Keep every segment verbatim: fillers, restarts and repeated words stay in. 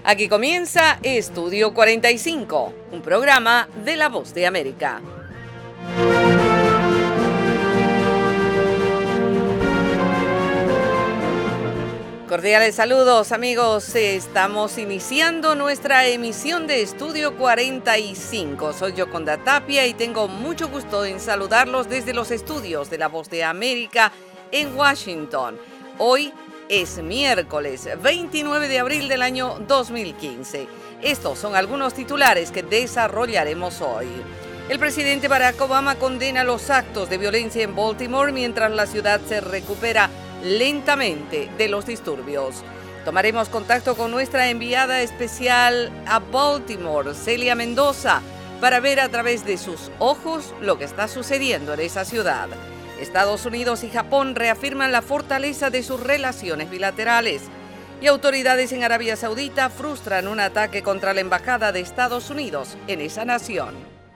Aquí comienza Estudio cuarenta y cinco, un programa de La Voz de América. Cordiales saludos, amigos. Estamos iniciando nuestra emisión de Estudio cuarenta y cinco. Soy Yoconda Tapia y tengo mucho gusto en saludarlos desde los estudios de La Voz de América en Washington. Hoy es miércoles veintinueve de abril del año dos mil quince. Estos son algunos titulares que desarrollaremos hoy. El presidente Barack Obama condena los actos de violencia en Baltimore mientras la ciudad se recupera lentamente de los disturbios. Tomaremos contacto con nuestra enviada especial a Baltimore, Celia Mendoza, para ver a través de sus ojos lo que está sucediendo en esa ciudad. Estados Unidos y Japón reafirman la fortaleza de sus relaciones bilaterales y autoridades en Arabia Saudita frustran un ataque contra la embajada de Estados Unidos en esa nación.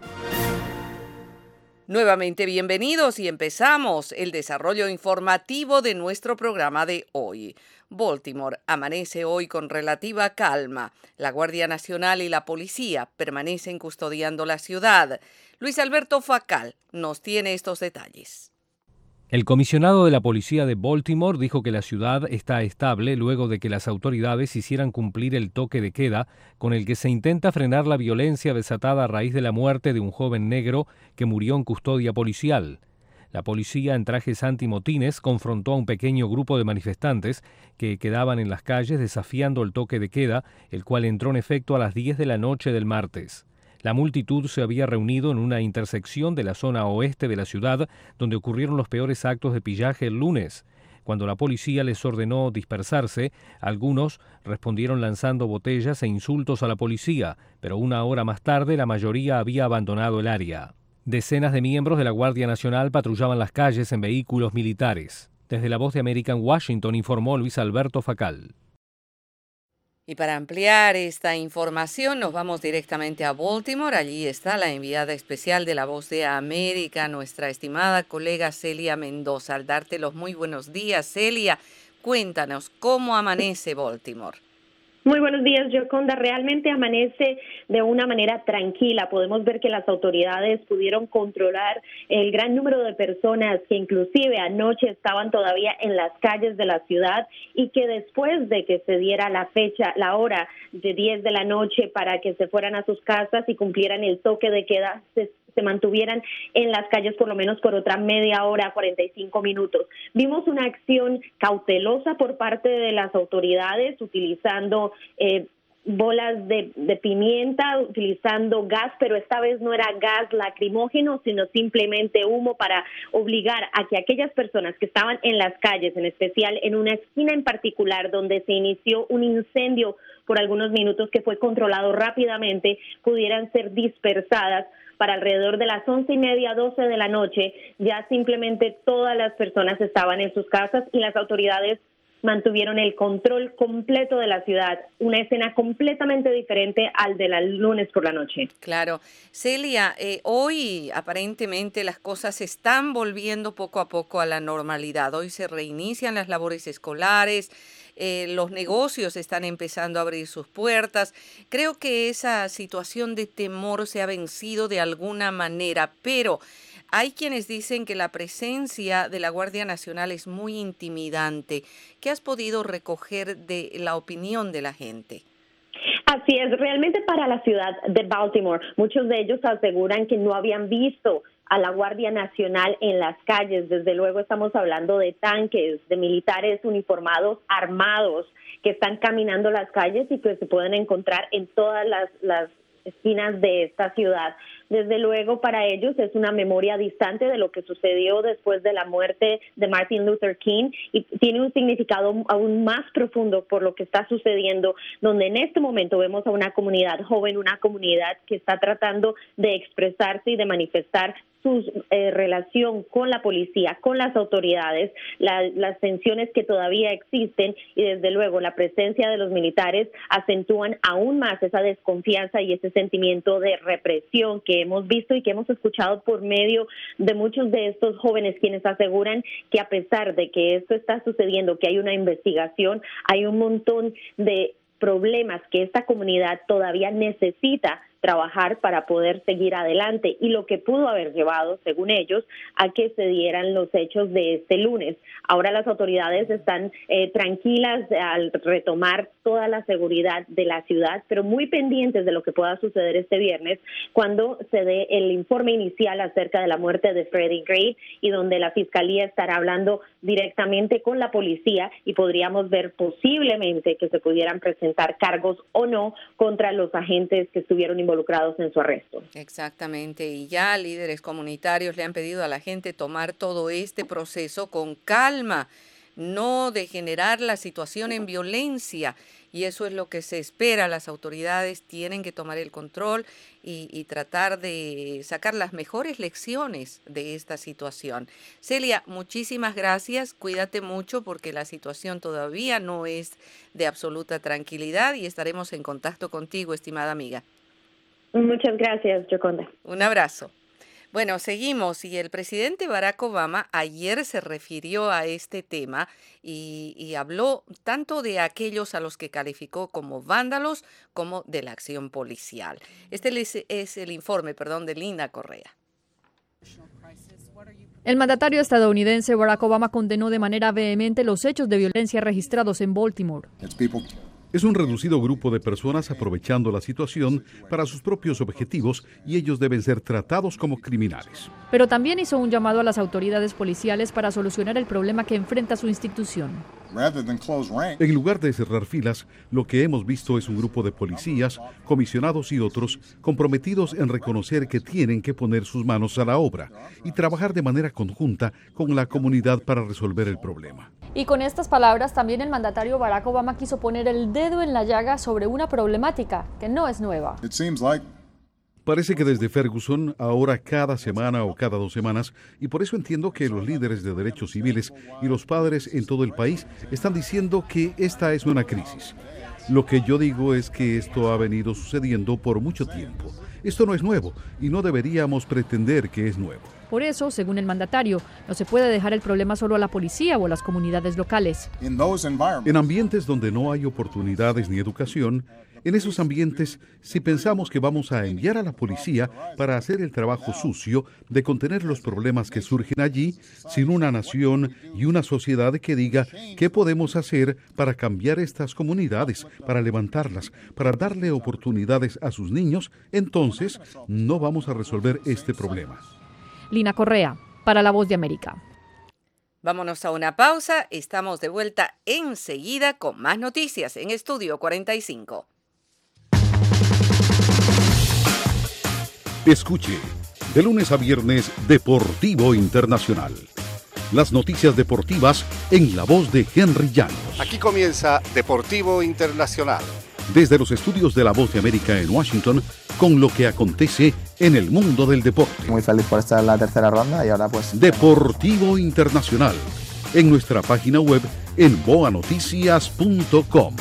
Nuevamente bienvenidos y empezamos el desarrollo informativo de nuestro programa de hoy. Baltimore amanece hoy con relativa calma. La Guardia Nacional y la policía permanecen custodiando la ciudad. Luis Alberto Facal nos tiene estos detalles. El comisionado de la policía de Baltimore dijo que la ciudad está estable luego de que las autoridades hicieran cumplir el toque de queda con el que se intenta frenar la violencia desatada a raíz de la muerte de un joven negro que murió en custodia policial. La policía en trajes antimotines confrontó a un pequeño grupo de manifestantes que quedaban en las calles desafiando el toque de queda, el cual entró en efecto a las diez de la noche del martes. La multitud se había reunido en una intersección de la zona oeste de la ciudad, donde ocurrieron los peores actos de pillaje el lunes. Cuando la policía les ordenó dispersarse, algunos respondieron lanzando botellas e insultos a la policía, pero una hora más tarde la mayoría había abandonado el área. Decenas de miembros de la Guardia Nacional patrullaban las calles en vehículos militares. Desde La Voz de América en Washington informó Luis Alberto Facal. Y para ampliar esta información nos vamos directamente a Baltimore. Allí está la enviada especial de La Voz de América, nuestra estimada colega Celia Mendoza. Al darte los muy buenos días, Celia, cuéntanos cómo amanece Baltimore. Muy buenos días, Yoconda. Realmente amanece de una manera tranquila. Podemos ver que las autoridades pudieron controlar el gran número de personas que inclusive anoche estaban todavía en las calles de la ciudad y que después de que se diera la fecha, la hora de diez de la noche para que se fueran a sus casas y cumplieran el toque de queda, se se mantuvieran en las calles por lo menos por otra media hora, cuarenta y cinco minutos. Vimos una acción cautelosa por parte de las autoridades utilizando eh, bolas de, de pimienta, utilizando gas, pero esta vez no era gas lacrimógeno, sino simplemente humo para obligar a que aquellas personas que estaban en las calles, en especial en una esquina en particular donde se inició un incendio por algunos minutos que fue controlado rápidamente, pudieran ser dispersadas. Para alrededor de las once y media, doce de la noche, ya simplemente todas las personas estaban en sus casas y las autoridades mantuvieron el control completo de la ciudad, una escena completamente diferente al de la lunes por la noche. Claro. Celia, eh, hoy aparentemente las cosas se están volviendo poco a poco a la normalidad. Hoy se reinician las labores escolares, eh, los negocios están empezando a abrir sus puertas. Creo que esa situación de temor se ha vencido de alguna manera, pero hay quienes dicen que la presencia de la Guardia Nacional es muy intimidante. ¿Qué has podido recoger de la opinión de la gente? Así es, realmente para la ciudad de Baltimore, muchos de ellos aseguran que no habían visto a la Guardia Nacional en las calles. Desde luego estamos hablando de tanques, de militares uniformados, armados, que están caminando las calles y que se pueden encontrar en todas las, las esquinas de esta ciudad. Desde luego para ellos es una memoria distante de lo que sucedió después de la muerte de Martin Luther King y tiene un significado aún más profundo por lo que está sucediendo, donde en este momento vemos a una comunidad joven, una comunidad que está tratando de expresarse y de manifestar su eh, relación con la policía, con las autoridades, la, las tensiones que todavía existen y desde luego la presencia de los militares acentúan aún más esa desconfianza y ese sentimiento de represión que hemos visto y que hemos escuchado por medio de muchos de estos jóvenes quienes aseguran que a pesar de que esto está sucediendo, que hay una investigación, hay un montón de problemas que esta comunidad todavía necesita trabajar para poder seguir adelante y lo que pudo haber llevado, según ellos, a que se dieran los hechos de este lunes. Ahora las autoridades están eh, tranquilas al retomar toda la seguridad de la ciudad, pero muy pendientes de lo que pueda suceder este viernes cuando se dé el informe inicial acerca de la muerte de Freddie Gray y donde la fiscalía estará hablando directamente con la policía y podríamos ver posiblemente que se pudieran presentar cargos o no contra los agentes que estuvieron involucrados involucrados en su arresto. Exactamente, y ya líderes comunitarios le han pedido a la gente tomar todo este proceso con calma, no degenerar la situación en violencia, y eso es lo que se espera. Las autoridades tienen que tomar el control y, y tratar de sacar las mejores lecciones de esta situación. Celia, muchísimas gracias, cuídate mucho porque la situación todavía no es de absoluta tranquilidad y estaremos en contacto contigo, estimada amiga. Muchas gracias, Yoconda. Un abrazo. Bueno, seguimos y el presidente Barack Obama ayer se refirió a este tema y, y habló tanto de aquellos a los que calificó como vándalos como de la acción policial. Este es, es el informe, perdón, de Lina Correa. El mandatario estadounidense Barack Obama condenó de manera vehemente los hechos de violencia registrados en Baltimore. Es un reducido grupo de personas aprovechando la situación para sus propios objetivos y ellos deben ser tratados como criminales. Pero también hizo un llamado a las autoridades policiales para solucionar el problema que enfrenta su institución. En lugar de cerrar filas, lo que hemos visto es un grupo de policías, comisionados y otros comprometidos en reconocer que tienen que poner sus manos a la obra y trabajar de manera conjunta con la comunidad para resolver el problema. Y con estas palabras también el mandatario Barack Obama quiso poner el dedo en la llaga sobre una problemática que no es nueva. Parece que desde Ferguson, ahora cada semana o cada dos semanas, y por eso entiendo que los líderes de derechos civiles y los padres en todo el país están diciendo que esta es una crisis. Lo que yo digo es que esto ha venido sucediendo por mucho tiempo. Esto no es nuevo y no deberíamos pretender que es nuevo. Por eso, según el mandatario, no se puede dejar el problema solo a la policía o a las comunidades locales. En ambientes donde no hay oportunidades ni educación, en esos ambientes, si pensamos que vamos a enviar a la policía para hacer el trabajo sucio de contener los problemas que surgen allí, sin una nación y una sociedad que diga qué podemos hacer para cambiar estas comunidades, para levantarlas, para darle oportunidades a sus niños, entonces no vamos a resolver este problema. Lina Correa, para La Voz de América. Vámonos a una pausa, estamos de vuelta enseguida con más noticias en Estudio cuarenta y cinco. Escuche, de lunes a viernes, Deportivo Internacional. Las noticias deportivas en la voz de Henry Llanos. Aquí comienza Deportivo Internacional. Desde los estudios de La Voz de América en Washington, con lo que acontece en el mundo del deporte. Muy feliz por estar en la tercera ronda y ahora pues... Deportivo Internacional, en nuestra página web en boa noticias punto com.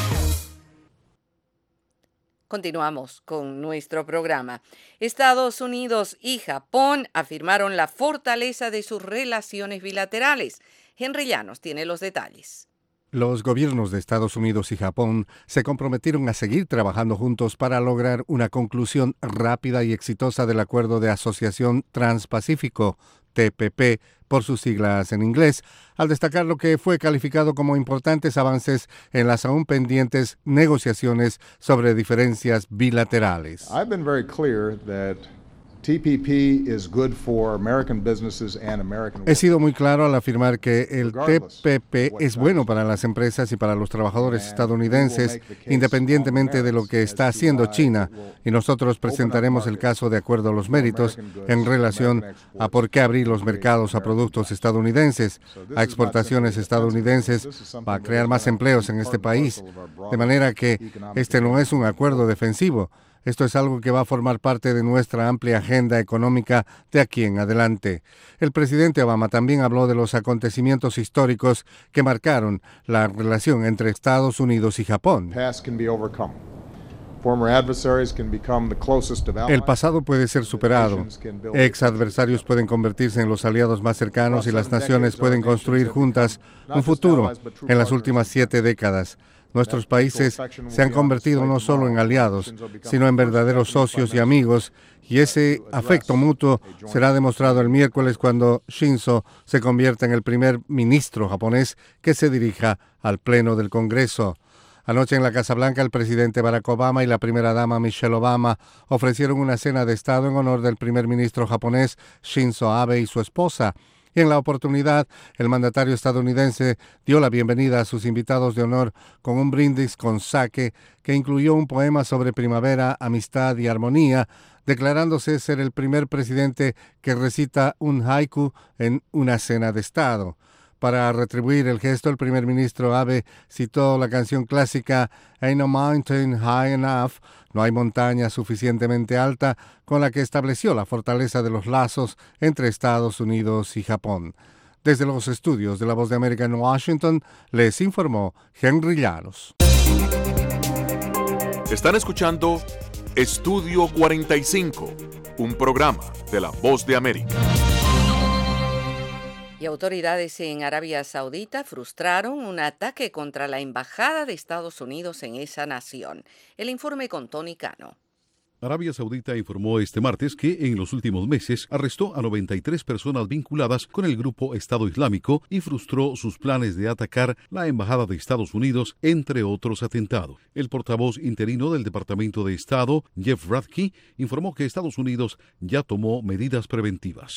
Continuamos con nuestro programa. Estados Unidos y Japón afirmaron la fortaleza de sus relaciones bilaterales. Henry Llanos tiene los detalles. Los gobiernos de Estados Unidos y Japón se comprometieron a seguir trabajando juntos para lograr una conclusión rápida y exitosa del Acuerdo de Asociación Transpacífico, T P P, por sus siglas en inglés, al destacar lo que fue calificado como importantes avances en las aún pendientes negociaciones sobre diferencias bilaterales. I've been very clear that T P P is good for American businesses and American workers. He sido muy claro al afirmar que el T P P es bueno para las empresas y para los trabajadores estadounidenses, independientemente de lo que está haciendo China, y nosotros presentaremos el caso de acuerdo a los méritos en relación a por qué abrir los mercados a productos estadounidenses, a exportaciones estadounidenses, para crear más empleos en este país, de manera que este no es un acuerdo defensivo. Esto es algo que va a formar parte de nuestra amplia agenda económica de aquí en adelante. El presidente Obama también habló de los acontecimientos históricos que marcaron la relación entre Estados Unidos y Japón. El pasado puede ser superado. Ex adversarios pueden convertirse en los aliados más cercanos y las naciones pueden construir juntas un futuro en las últimas siete décadas. Nuestros países se han convertido no solo en aliados, sino en verdaderos socios y amigos, y ese afecto mutuo será demostrado el miércoles cuando Shinzo se convierta en el primer ministro japonés que se dirija al Pleno del Congreso. Anoche en la Casa Blanca, el presidente Barack Obama y la primera dama Michelle Obama ofrecieron una cena de Estado en honor del primer ministro japonés Shinzo Abe y su esposa. Y en la oportunidad, el mandatario estadounidense dio la bienvenida a sus invitados de honor con un brindis con sake que incluyó un poema sobre primavera, amistad y armonía, declarándose ser el primer presidente que recita un haiku en una cena de Estado. Para retribuir el gesto, el primer ministro Abe citó la canción clásica Ain't No Mountain High Enough, no hay montaña suficientemente alta, con la que estableció la fortaleza de los lazos entre Estados Unidos y Japón. Desde los estudios de La Voz de América en Washington, les informó Henry Llanos. Están escuchando Estudio cuarenta y cinco, un programa de La Voz de América. Y autoridades en Arabia Saudita frustraron un ataque contra la embajada de Estados Unidos en esa nación. El informe con Tony Cano. Arabia Saudita informó este martes que en los últimos meses arrestó a noventa y tres personas vinculadas con el grupo Estado Islámico y frustró sus planes de atacar la embajada de Estados Unidos, entre otros atentados. El portavoz interino del Departamento de Estado, Jeff Radke, informó que Estados Unidos ya tomó medidas preventivas.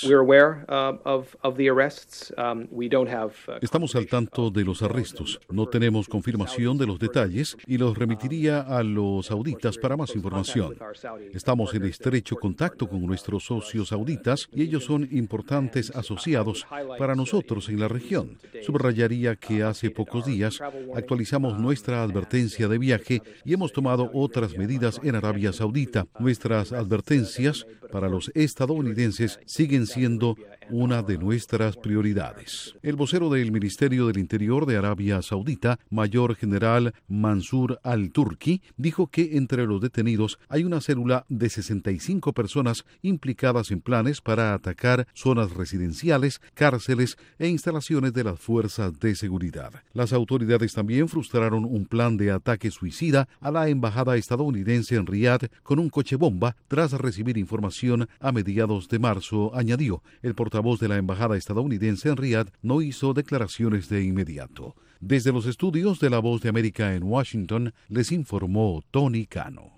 Estamos al tanto de los arrestos. No tenemos confirmación de los detalles y los remitiría a los sauditas para más información. Estamos en estrecho contacto con nuestros socios sauditas y ellos son importantes asociados para nosotros en la región. Subrayaría que hace pocos días actualizamos nuestra advertencia de viaje y hemos tomado otras medidas en Arabia Saudita. Nuestras advertencias para los estadounidenses siguen siendo una de nuestras prioridades. El vocero del Ministerio del Interior de Arabia Saudita, Mayor General Mansur al-Turki, dijo que entre los detenidos hay una célula de sesenta y cinco personas implicadas en planes para atacar zonas residenciales, cárceles e instalaciones de las fuerzas de seguridad. Las autoridades también frustraron un plan de ataque suicida a la embajada estadounidense en Riad con un coche bomba tras recibir información a mediados de marzo, añadió. El portavoz de la embajada estadounidense en Riad no hizo declaraciones de inmediato. Desde los estudios de La Voz de América en Washington, les informó Tony Cano.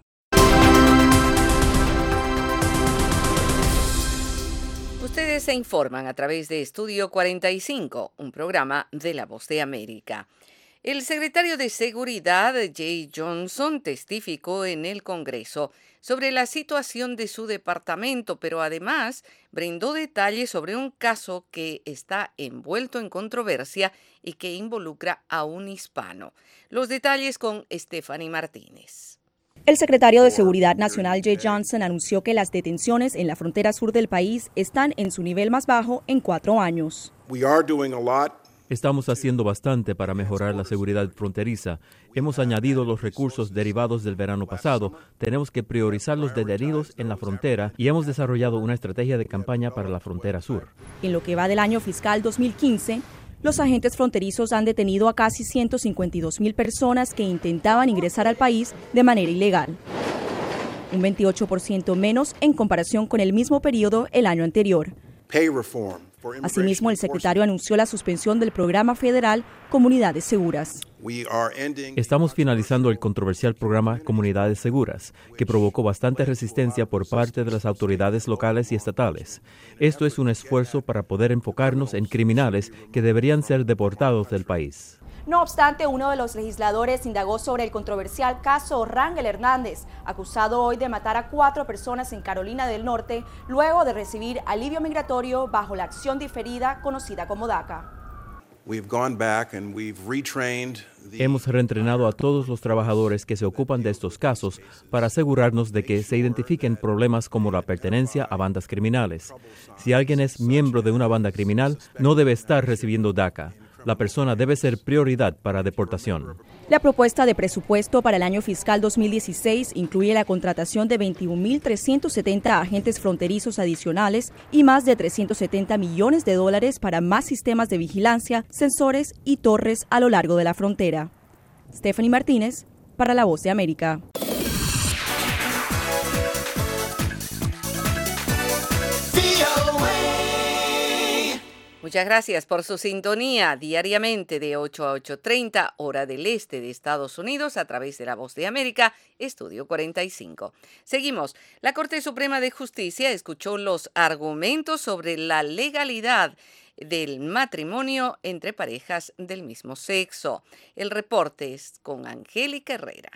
Ustedes se informan a través de Estudio cuarenta y cinco, un programa de La Voz de América. El secretario de Seguridad, Jay Johnson, testificó en el Congreso sobre la situación de su departamento, pero además brindó detalles sobre un caso que está envuelto en controversia y que involucra a un hispano. Los detalles con Stephanie Martínez. El secretario de Seguridad Nacional, Jay Johnson, anunció que las detenciones en la frontera sur del país están en su nivel más bajo en cuatro años. Estamos haciendo bastante para mejorar la seguridad fronteriza. Hemos añadido los recursos derivados del verano pasado. Tenemos que priorizar los detenidos en la frontera y hemos desarrollado una estrategia de campaña para la frontera sur. En lo que va del año fiscal dos mil quince, los agentes fronterizos han detenido a casi ciento cincuenta y dos mil personas que intentaban ingresar al país de manera ilegal. Un veintiocho por ciento menos en comparación con el mismo periodo el año anterior. Asimismo, el secretario anunció la suspensión del programa federal Comunidades Seguras. Estamos finalizando el controversial programa Comunidades Seguras, que provocó bastante resistencia por parte de las autoridades locales y estatales. Esto es un esfuerzo para poder enfocarnos en criminales que deberían ser deportados del país. No obstante, uno de los legisladores indagó sobre el controversial caso Rangel Hernández, acusado hoy de matar a cuatro personas en Carolina del Norte, luego de recibir alivio migratorio bajo la acción diferida conocida como DACA. Hemos reentrenado a todos los trabajadores que se ocupan de estos casos para asegurarnos de que se identifiquen problemas como la pertenencia a bandas criminales. Si alguien es miembro de una banda criminal, no debe estar recibiendo DACA. La persona debe ser prioridad para deportación. La propuesta de presupuesto para el año fiscal dos mil dieciséis incluye la contratación de veintiún mil trescientos setenta agentes fronterizos adicionales y más de trescientos setenta millones de dólares para más sistemas de vigilancia, sensores y torres a lo largo de la frontera. Stephanie Martínez, para La Voz de América. Muchas gracias por su sintonía diariamente de ocho a ocho y treinta, hora del este de Estados Unidos, a través de La Voz de América, Estudio cuarenta y cinco. Seguimos. La Corte Suprema de Justicia escuchó los argumentos sobre la legalidad del matrimonio entre parejas del mismo sexo. El reporte es con Angélica Herrera.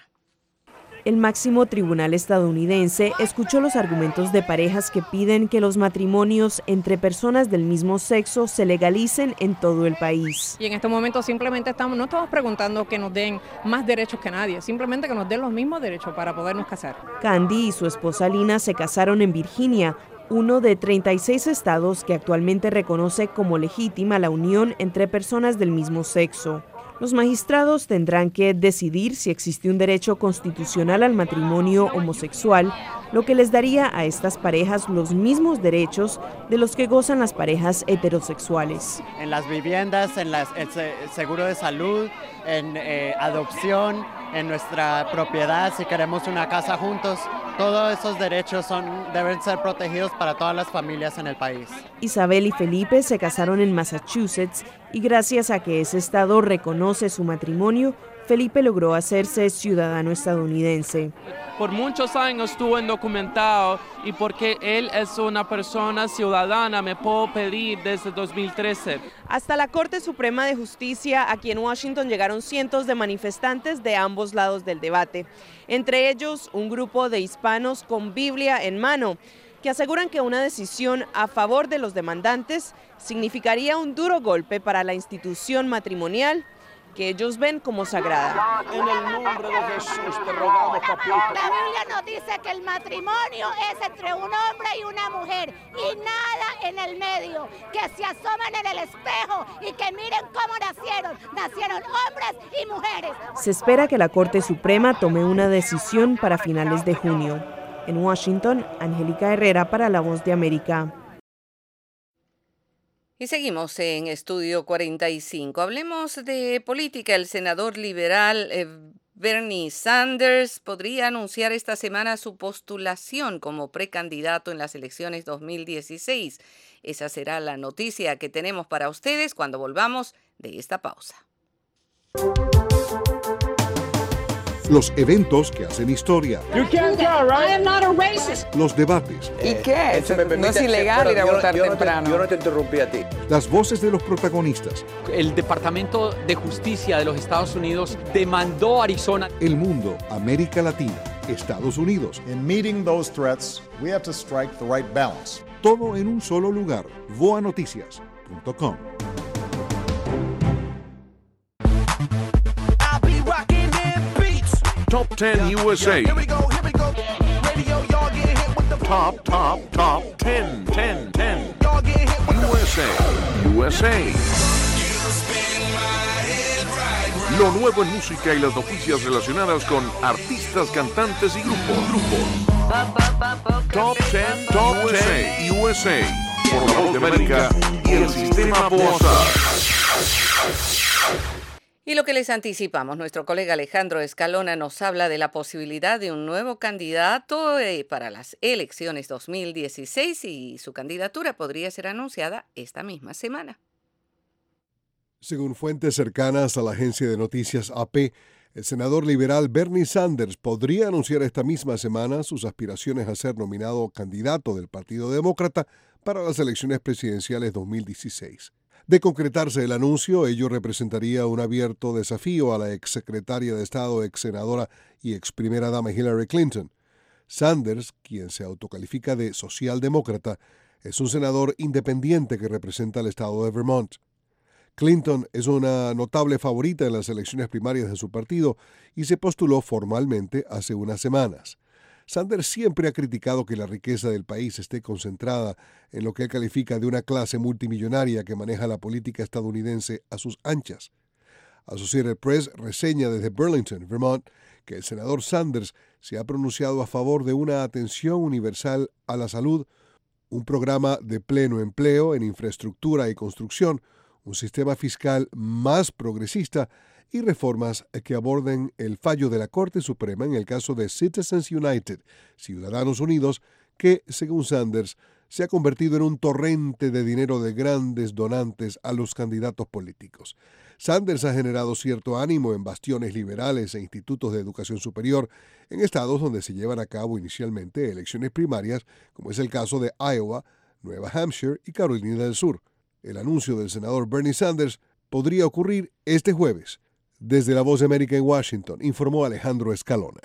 El máximo tribunal estadounidense escuchó los argumentos de parejas que piden que los matrimonios entre personas del mismo sexo se legalicen en todo el país. Y en este momento simplemente estamos, no estamos preguntando que nos den más derechos que nadie, simplemente que nos den los mismos derechos para podernos casar. Candy y su esposa Lina se casaron en Virginia, uno de treinta y seis estados que actualmente reconoce como legítima la unión entre personas del mismo sexo. Los magistrados tendrán que decidir si existe un derecho constitucional al matrimonio homosexual, lo que les daría a estas parejas los mismos derechos de los que gozan las parejas heterosexuales. En las viviendas, en las, el seguro de salud, en eh, adopción, en nuestra propiedad, si queremos una casa juntos, todos esos derechos son, deben ser protegidos para todas las familias en el país. Isabel y Felipe se casaron en Massachusetts y gracias a que ese estado reconoce su matrimonio, Felipe logró hacerse ciudadano estadounidense. Por muchos años estuvo indocumentado y porque él es una persona ciudadana me puedo pedir desde dos mil trece. Hasta la Corte Suprema de Justicia aquí en Washington llegaron cientos de manifestantes de ambos lados del debate, entre ellos un grupo de hispanos con Biblia en mano, que aseguran que una decisión a favor de los demandantes significaría un duro golpe para la institución matrimonial que ellos ven como sagrada. En el nombre de Jesús te rogamos, papito. La Biblia nos dice que el matrimonio es entre un hombre y una mujer y nada en el medio, que se asomen en el espejo y que miren cómo nacieron, nacieron hombres y mujeres. Se espera que la Corte Suprema tome una decisión para finales de junio. En Washington, Angélica Herrera para La Voz de América. Y seguimos en Estudio cuarenta y cinco. Hablemos de política. El senador liberal eh, Bernie Sanders podría anunciar esta semana su postulación como precandidato en las elecciones dos mil dieciséis. Esa será la noticia que tenemos para ustedes cuando volvamos de esta pausa. Los eventos que hacen historia. You can't go, right? I am not a racist. Los debates. ¿Y qué? No es ilegal ir a votar yo no temprano. Te, yo no te interrumpí a ti. Las voces de los protagonistas. El Departamento de Justicia de los Estados Unidos demandó a Arizona. El mundo, América Latina, Estados Unidos. In meeting those threats, we have to strike the right balance. Todo en un solo lugar. voa noticias punto com. Top ten U S A. Top, top, top ten, ten, ten. U S A, U S A. Lo nuevo en música y las noticias relacionadas con artistas, cantantes y grupos. grupos. Top ten, Top ten U S A. Por La Voz de América y el Sistema Bosa. Y lo que les anticipamos, nuestro colega Alejandro Escalona nos habla de la posibilidad de un nuevo candidato eh, para las elecciones dos mil dieciséis y su candidatura podría ser anunciada esta misma semana. Según fuentes cercanas a la agencia de noticias A P, el senador liberal Bernie Sanders podría anunciar esta misma semana sus aspiraciones a ser nominado candidato del Partido Demócrata para las elecciones presidenciales dos mil dieciséis. De concretarse el anuncio, ello representaría un abierto desafío a la exsecretaria de Estado, exsenadora y ex primera dama Hillary Clinton. Sanders, quien se autocalifica de socialdemócrata, es un senador independiente que representa al estado de Vermont. Clinton es una notable favorita en las elecciones primarias de su partido y se postuló formalmente hace unas semanas. Sanders siempre ha criticado que la riqueza del país esté concentrada en lo que él califica de una clase multimillonaria que maneja la política estadounidense a sus anchas. Associated Press reseña desde Burlington, Vermont, que el senador Sanders se ha pronunciado a favor de una atención universal a la salud, un programa de pleno empleo en infraestructura y construcción, un sistema fiscal más progresista y reformas que aborden el fallo de la Corte Suprema en el caso de Citizens United, Ciudadanos Unidos, que, según Sanders, se ha convertido en un torrente de dinero de grandes donantes a los candidatos políticos. Sanders ha generado cierto ánimo en bastiones liberales e institutos de educación superior en estados donde se llevan a cabo inicialmente elecciones primarias, como es el caso de Iowa, Nueva Hampshire y Carolina del Sur. El anuncio del senador Bernie Sanders podría ocurrir este jueves. Desde La Voz de América en Washington, informó Alejandro Escalona.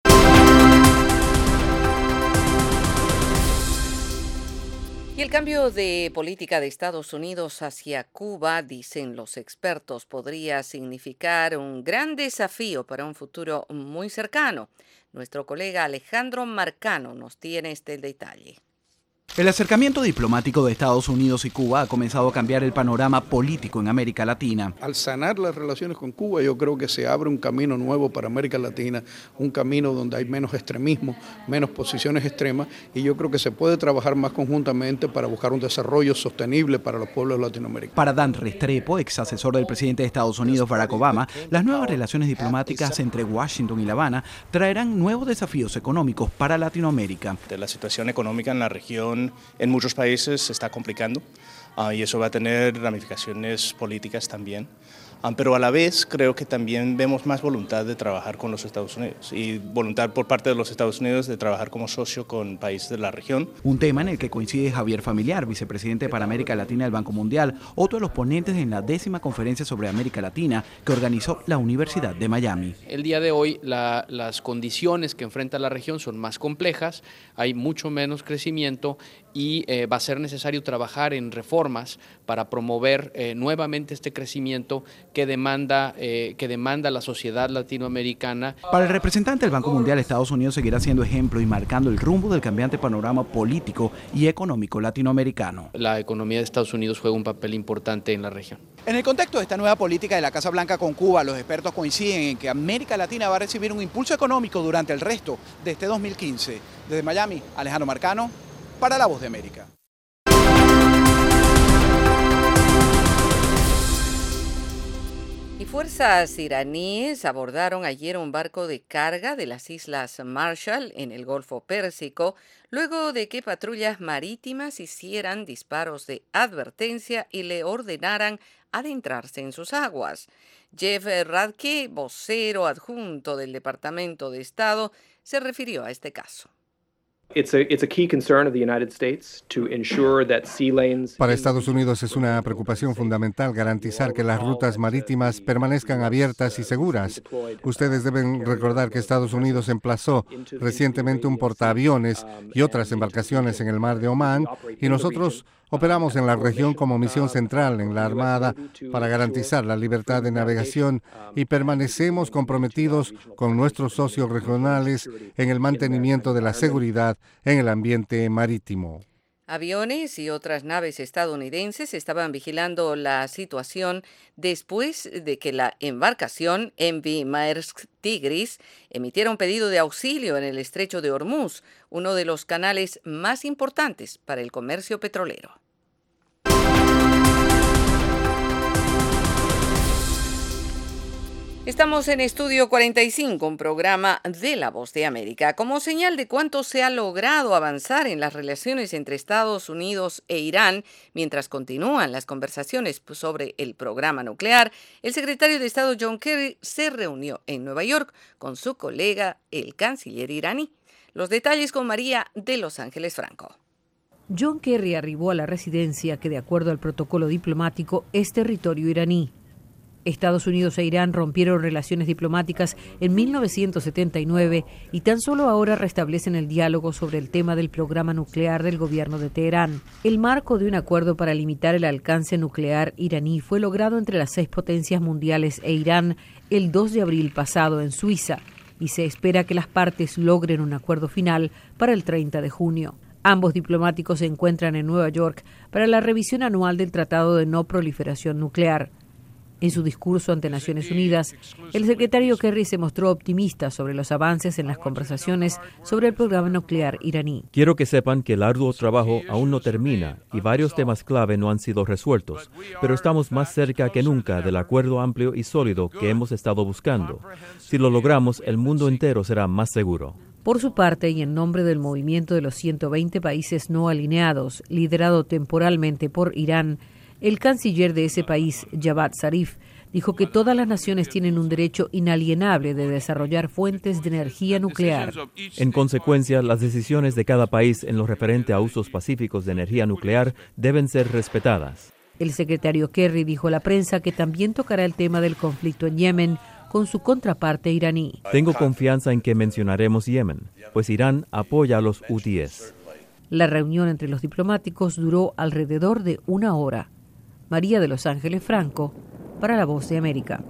Y el cambio de política de Estados Unidos hacia Cuba, dicen los expertos, podría significar un gran desafío para un futuro muy cercano. Nuestro colega Alejandro Marcano nos tiene este detalle. El acercamiento diplomático de Estados Unidos y Cuba ha comenzado a cambiar el panorama político en América Latina. Al sanar las relaciones con Cuba, yo creo que se abre un camino nuevo para América Latina, un camino donde hay menos extremismo, menos posiciones extremas, y yo creo que se puede trabajar más conjuntamente para buscar un desarrollo sostenible para los pueblos latinoamericanos. Para Dan Restrepo, ex asesor del presidente de Estados Unidos, Barack Obama, las nuevas relaciones diplomáticas entre Washington y La Habana traerán nuevos desafíos económicos para Latinoamérica. La situación económica en la región en muchos países se está complicando uh, y eso va a tener ramificaciones políticas también. Um, pero a la vez creo que también vemos más voluntad de trabajar con los Estados Unidos y voluntad por parte de los Estados Unidos de trabajar como socio con países de la región. Un tema en el que coincide Javier Familiar, vicepresidente para América Latina del Banco Mundial, otro de los ponentes en la décima conferencia sobre América Latina que organizó la Universidad de Miami. El día de hoy la, las condiciones que enfrenta la región son más complejas, hay mucho menos crecimiento y eh, va a ser necesario trabajar en reformas para promover eh, nuevamente este crecimiento que demanda, eh, que demanda la sociedad latinoamericana. Para el representante del Banco Mundial, Estados Unidos seguirá siendo ejemplo y marcando el rumbo del cambiante panorama político y económico latinoamericano. La economía de Estados Unidos juega un papel importante en la región. En el contexto de esta nueva política de la Casa Blanca con Cuba, los expertos coinciden en que América Latina va a recibir un impulso económico durante el resto de este dos mil quince. Desde Miami, Alejandro Marcano, para La Voz de América. Y fuerzas iraníes abordaron ayer un barco de carga de las Islas Marshall en el Golfo Pérsico, luego de que patrullas marítimas hicieran disparos de advertencia y le ordenaran adentrarse en sus aguas. Jeff Radke, vocero adjunto del Departamento de Estado, se refirió a este caso. Para Estados Unidos es una preocupación fundamental garantizar que las rutas marítimas permanezcan abiertas y seguras. Ustedes deben recordar que Estados Unidos emplazó recientemente un portaaviones y otras embarcaciones en el mar de Omán y nosotros operamos en la región como misión central en la Armada para garantizar la libertad de navegación y permanecemos comprometidos con nuestros socios regionales en el mantenimiento de la seguridad en el ambiente marítimo. Aviones y otras naves estadounidenses estaban vigilando la situación después de que la embarcación M V Maersk Tigris emitiera un pedido de auxilio en el estrecho de Hormuz, uno de los canales más importantes para el comercio petrolero. Estamos en Estudio cuarenta y cinco, un programa de La Voz de América. Como señal de cuánto se ha logrado avanzar en las relaciones entre Estados Unidos e Irán, mientras continúan las conversaciones sobre el programa nuclear, el secretario de Estado John Kerry se reunió en Nueva York con su colega, el canciller iraní. Los detalles con María de Los Ángeles Franco. John Kerry arribó a la residencia que, de acuerdo al protocolo diplomático, es territorio iraní. Estados Unidos e Irán rompieron relaciones diplomáticas en mil novecientos setenta y nueve y tan solo ahora restablecen el diálogo sobre el tema del programa nuclear del gobierno de Teherán. El marco de un acuerdo para limitar el alcance nuclear iraní fue logrado entre las seis potencias mundiales e Irán el dos de abril pasado en Suiza y se espera que las partes logren un acuerdo final para el treinta de junio. Ambos diplomáticos se encuentran en Nueva York para la revisión anual del Tratado de No Proliferación Nuclear. En su discurso ante Naciones Unidas, el secretario Kerry se mostró optimista sobre los avances en las conversaciones sobre el programa nuclear iraní. Quiero que sepan que el arduo trabajo aún no termina y varios temas clave no han sido resueltos, pero estamos más cerca que nunca del acuerdo amplio y sólido que hemos estado buscando. Si lo logramos, el mundo entero será más seguro. Por su parte, y en nombre del movimiento de los ciento veinte países no alineados, liderado temporalmente por Irán, el canciller de ese país, Javad Zarif, dijo que todas las naciones tienen un derecho inalienable de desarrollar fuentes de energía nuclear. En consecuencia, las decisiones de cada país en lo referente a usos pacíficos de energía nuclear deben ser respetadas. El secretario Kerry dijo a la prensa que también tocará el tema del conflicto en Yemen con su contraparte iraní. Tengo confianza en que mencionaremos Yemen, pues Irán apoya a los hutíes. La reunión entre los diplomáticos duró alrededor de una hora. María de Los Ángeles Franco, para La Voz de América.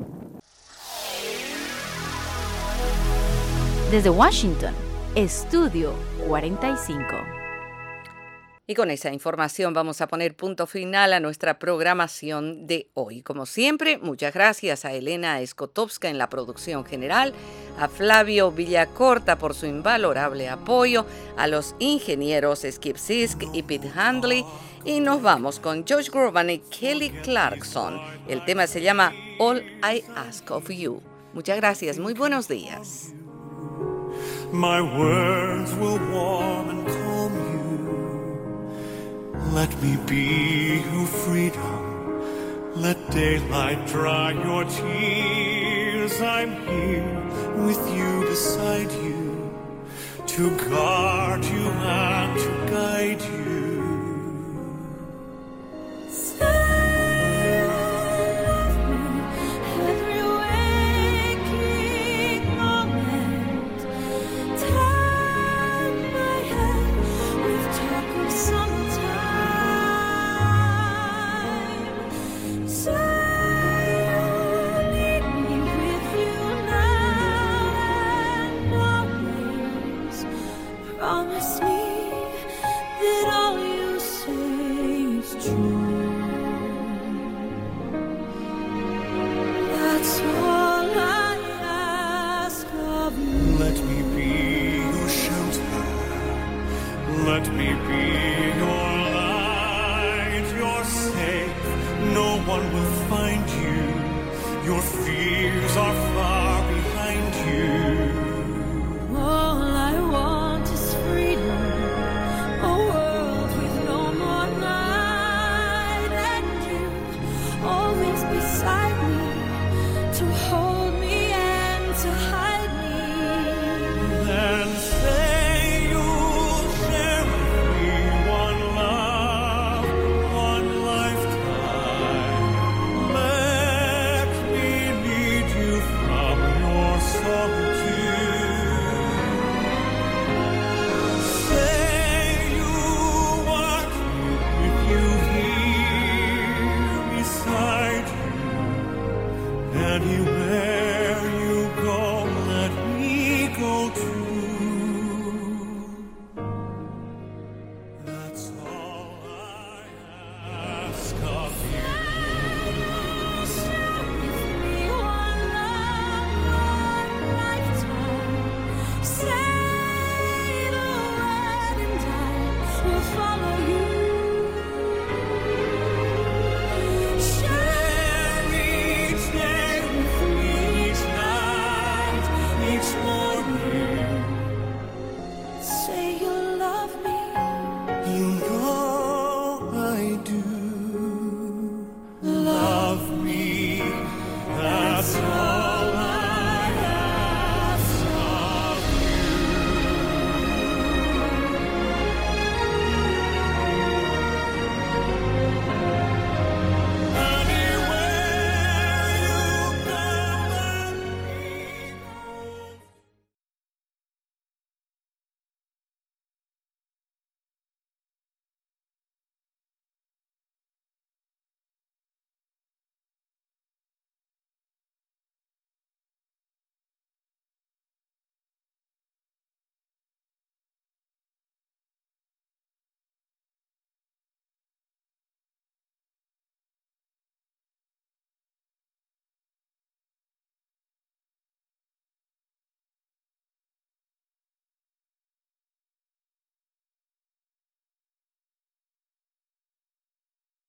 Desde Washington, Estudio cuarenta y cinco. Y con esa información vamos a poner punto final a nuestra programación de hoy. Como siempre, muchas gracias a Elena Skotowska en la producción general, a Flavio Villacorta por su invalorable apoyo, a los ingenieros Skip Sisk y Pete Handley, y nos vamos con Josh Groban y Kelly Clarkson. El tema se llama All I Ask of You. Muchas gracias, muy buenos días. My words will warm and calm you. Let me be your freedom. Let daylight dry your tears. I'm here with you, beside you, to guard you and to guide you. Promise me that all you say is true. That's all I ask of you. Let me be your shelter. Let me be your light. You're safe. No one will find you. Your fears are far.